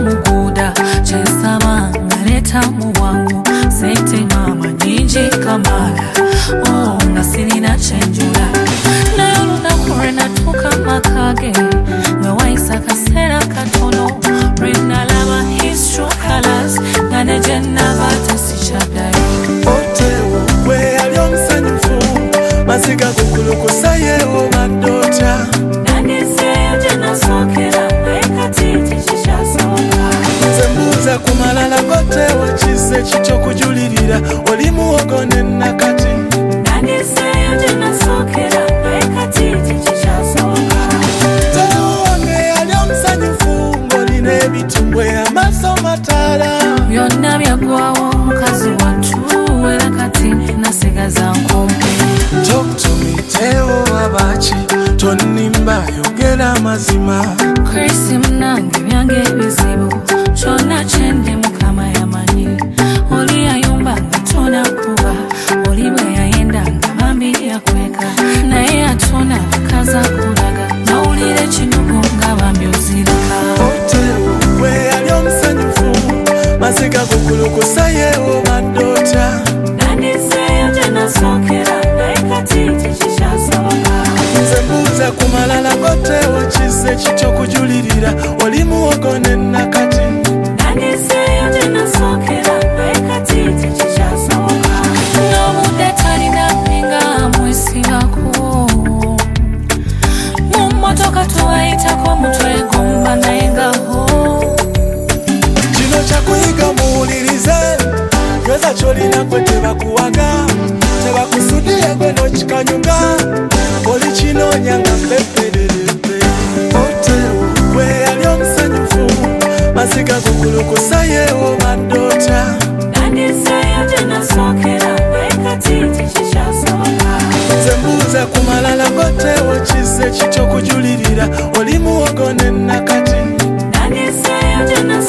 muguda chensaba ngaleta muwangu sente mama nyingi kamala nga sirina kyenjula naye olunaku lwe natuuka makage nga wayisa kaseera katono lwe nalaba his true colors nga ne gye naba tesikyaddayo Otewo gwe yali omusanyufu maziga gukulukusa yeewo baddoota nandiseeyo gye nasookera naye kati tekikyasoboka nze mbuuza ku malala gotewo kizze kikyokujulirira oli muwogo ne nakati nandiseeyo gye nasookera naye kati tekikyasoboka Tewo wange yali omusanyufu ng'olina ebitumbwe amaaso mataala byonna byaggwawo mukazi wattu era kati nasigaza nkumpe Talk to me, Tewo abaki tonimba yogera amazima Chris mnange byange ebizibu kyonna kyendi mukama yamanyi oli yayumba nga tonakuba oli bwe yayenda nga bambi yakweka naye atona akaza kulaga nawulire kinugu nga bambi ozirika Otewo gwe yali omusanyufu maziga gukulukusa yeewo baddoota nandiseeyo gye nasookera naye kati tekikyasoboka nze mbuuza ku malala gotewo kizze kikyokujulirira oli muwogo ne nakati nandiseeyo gye nasookera naye kati tekikyasoboka n'obudde talina nga mwesigako mu mmotoka tubayitako mutwegomba naye ngaho kino kyakuyiga muwulirize yoza kyolina gwe tebakuwaga tebakusudiye gwe n'okikanyuga oli kinoonya nga mpepererebe Otewo gwe yali omusanyufu maziga gukulukusa yeewo baddoota nandiseeyo gye nasookera naye kati tekikyasoboka nze mbuuza ku malala gotewo kizze kikyokujulirira oli muwogo ne nakati nandiseeyo gye